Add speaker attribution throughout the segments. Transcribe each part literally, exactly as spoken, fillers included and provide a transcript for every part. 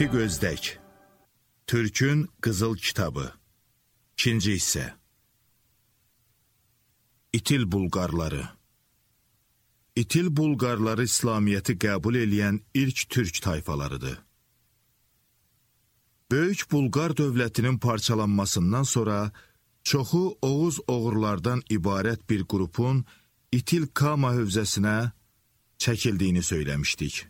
Speaker 1: Rafiq Özdək Türkün Qızıl Kitabı İkinci hissə İtil Bulqarları İtil Bulqarları İslamiyyəti qəbul eləyən ilk türk tayfalarıdır. Böyük Bulqar dövlətinin parçalanmasından sonra çoxu Oğuz oğurlardan ibarət bir qrupun İtil Kama hövzəsinə çəkildiyini söyləmişdik.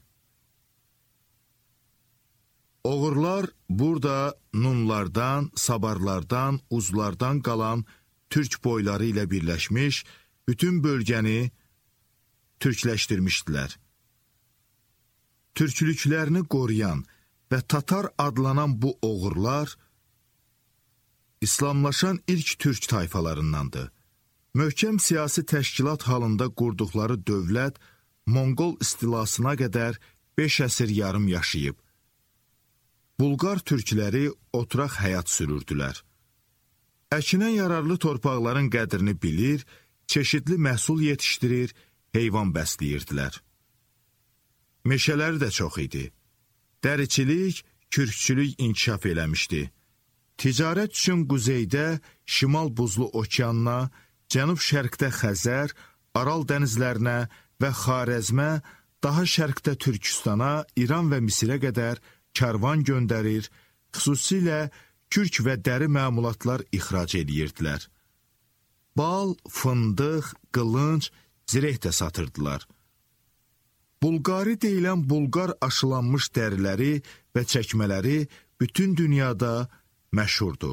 Speaker 1: Oğurlar burada Nunlardan, Sabarlardan, Uzlardan qalan türk boyları ilə birləşmiş, bütün bölgəni türkləşdirmişdilər. Türklüklərini qoruyan və Tatar adlanan bu oğurlar, İslamlaşan ilk türk tayfalarındandır. Möhkəm siyasi təşkilat halında qurduqları dövlət, Monqol istilasına qədər beş əsr yarım yaşayıb. Bulqar türkləri oturaq həyat sürürdülər. Əkinə yararlı torpaqların qədrini bilir, çeşidli məhsul yetişdirir, heyvan bəsləyirdilər. Meşələri də çox idi. Dəriçilik, kürkçülük inkişaf eləmişdi. Ticarət üçün quzeydə Şimal Buzlu Okeanına, cənub-şərqdə Xəzər, Aral dənizlərinə və Xarəzmə, daha şərqdə Türkistana, İran və Misirə qədər karvan göndərir, xüsusilə kürk və dəri məmulatlar ixrac edirdilər. Bal, fındıq, qılınc, zireh də satırdılar. Bulqari deyilən Bulqar aşılanmış dəriləri və çəkmələri bütün dünyada məşhurdur.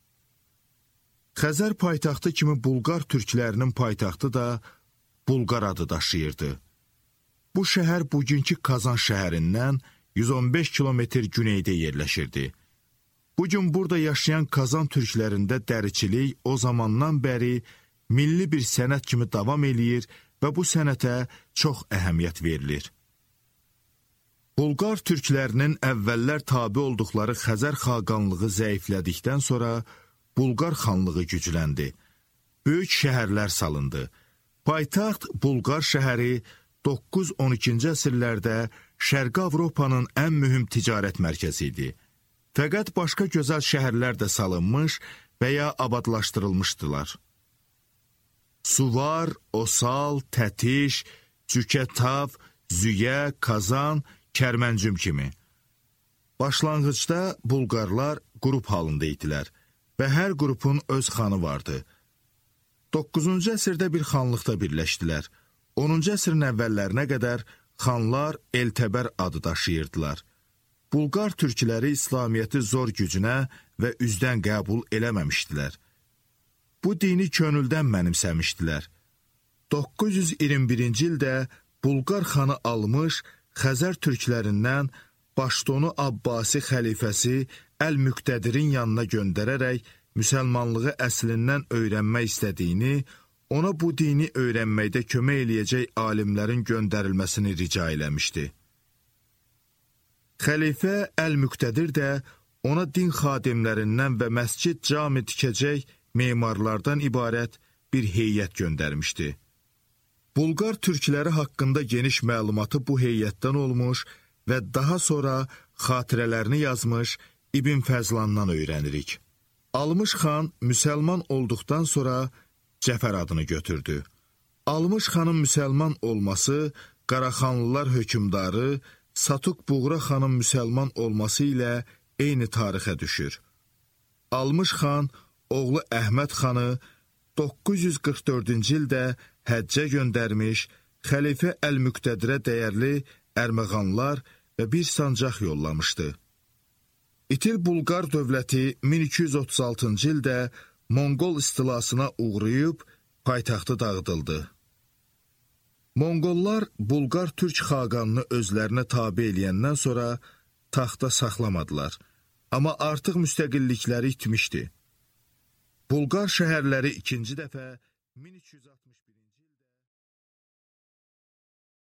Speaker 1: Xəzər paytaxtı kimi Bulqar türklərinin paytaxtı da Bulqar adı daşıyırdı. Bu şəhər bugünkü Kazan şəhərindən yüz on beş kilometr güneydə yerləşirdi. Bugün burada yaşayan Kazan türklərində dəriçilik o zamandan bəri milli bir sənət kimi davam eləyir və bu sənətə çox əhəmiyyət verilir. Bulqar türklərinin əvvəllər tabi olduqları Xəzər xaqanlığı zəiflədikdən sonra Bulqar xanlığı gücləndi. Böyük şəhərlər salındı. Paytaxt Bulqar şəhəri doqquz on ikinci əsrlərdə Şərqi Avropanın ən mühüm ticarət mərkəzi idi. Fəqət başqa gözəl şəhərlər də salınmış və ya abadlaşdırılmışdılar. Suvar, Osal, Tətiş, Cükətav, Züyə, Kazan, Kərməncüm kimi. Başlanğıcda Bulqarlar qrup halında idilər və hər qrupun öz xanı vardı. doqquzuncu əsrdə bir xanlıqda birləşdilər. onuncu əsrin əvvəllərinə qədər xanlar Eltəbər adı daşıyırdılar. Bulqar türkləri İslamiyyəti zor gücünə və üzdən qəbul eləməmişdilər. Bu dini könüldən mənimsəmişdilər. doqquz yüz iyirmi birinci ildə Bulqar xanı almış, Xəzər türklərindən Başdonu Abbasi xəlifəsi Əl-Müqtədirin yanına göndərərək müsəlmanlığı əslindən öyrənmək istədiyini, ona bu dini öyrənməkdə kömək eləyəcək alimlərin göndərilməsini rica eləmişdi. Xəlifə Əl-Müqtədir də ona din xadimlərindən və məscid cami tikəcək memarlardan ibarət bir heyət göndərmişdi. Bulqar türkləri haqqında geniş məlumatı bu heyətdən olmuş və daha sonra xatirələrini yazmış İbn Fəzlandan öyrənirik. Almış xan müsəlman olduqdan sonra Cəfər adını götürdü. Almış xanın müsəlman olması, Qaraxanlılar hökümdarı Satuq Buğra xanın müsəlman olması ilə eyni tarixə düşür. Almış xan, oğlu Əhməd xanı doqquz yüz qırx dördüncü ildə həccə göndərmiş, xəlifə Əl-Müqtədirə dəyərli ərməğanlar və bir sancaq yollamışdı. İtil Bulqar dövləti min iki yüz otuz altıncı ildə Monqol istilasına uğrayıb, paytaxtı dağıdıldı. Monqollar Bulqar türk xaqanını özlərinə tabi eləyəndən sonra taxta saxlamadılar, amma artıq müstəqillikləri itmişdi. Bulqar şəhərləri ikinci dəfə min üç yüz altmış